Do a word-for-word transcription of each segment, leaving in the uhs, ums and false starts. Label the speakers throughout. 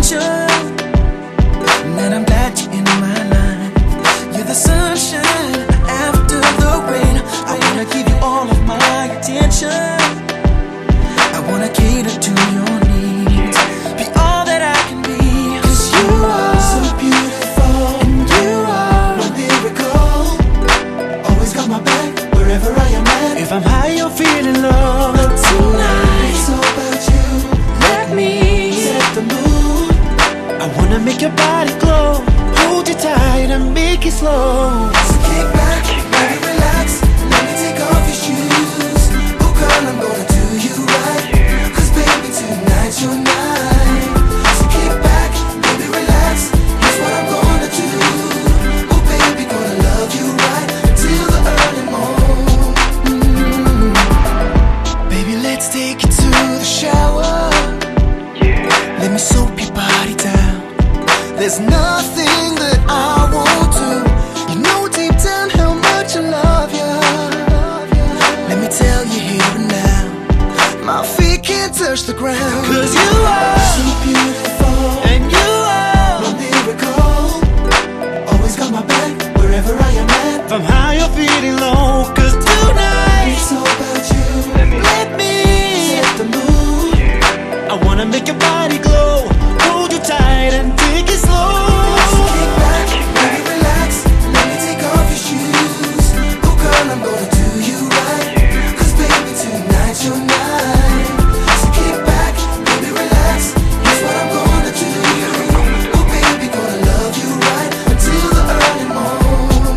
Speaker 1: attention, and I'm glad you're in my life. You're the sunshine after the rain. I wanna give you all of my attention. I wanna cater to your needs, be all that I can be. 'Cause you are so beautiful, and you are a miracle. Always got my back wherever I am at. If I'm high, you're feeling low. But tonight it's all about you. Let me set the mood. I wanna make your body glow, hold you tight and make it slow. So kick back, baby, relax, let me take off your shoes. Oh girl, I'm gonna do you right, 'cause baby, tonight's your night. So kick back, baby, relax, here's what I'm gonna do. Oh baby, gonna love you right till the early morning. mm. Baby, let's take it to the shower. Let me soap your body down. There's nothing that I won't do. You know deep down how much I love you. Let me tell you here and now, my feet can't touch the ground. 'Cause you are so beautiful, and you are a miracle. Always got my back wherever I am at. If I'm high, you're feeling low. 'Cause tonight it's all about you. Let me, Let me set the mood. I wanna make your body glow, hold you tight and take it slow. So kick back, baby, relax, let me take off your shoes. Oh girl, I'm gonna do you right, 'cause baby, tonight's your night. So kick back, baby, relax, here's what I'm gonna do. Oh baby, gonna love you right until the early morning.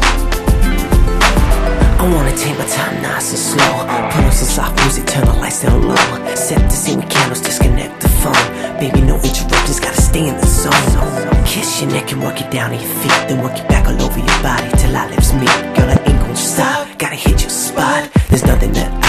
Speaker 2: I wanna take my time nice and slow. Put on some soft music, turn the lights down low. Set the scene with candles, disconnect the phone. Baby, no interruptions, gotta stay in the zone. Kiss your neck and work it down to your feet, then work it back all over your body till our lips meet. Girl, I ain't gon' stop, gotta hit your spot. There's nothing that